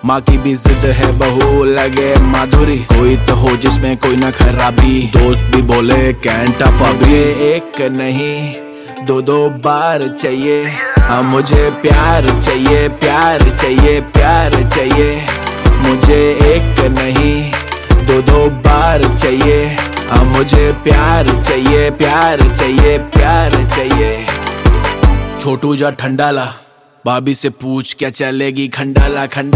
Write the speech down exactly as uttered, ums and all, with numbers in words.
माँ की भी जिद है, बहू लगे माधुरी, कोई तो हो जिसमें कोई ना खराबी। दोस्त भी बोले कैंट अप, अब ये एक नहीं दो दो बार चाहिए। हाँ मुझे प्यार चाहिए, प्यार चाहिए, प्यार चाहिए। मुझे एक नहीं दो दो बार चाहिए। हाँ मुझे प्यार चाहिए, प्यार चाहिए, प्यार चाहिए। छोटू जा ठंडाला, भाभी से पूछ क्या चलेगी खंडाला खंडाला।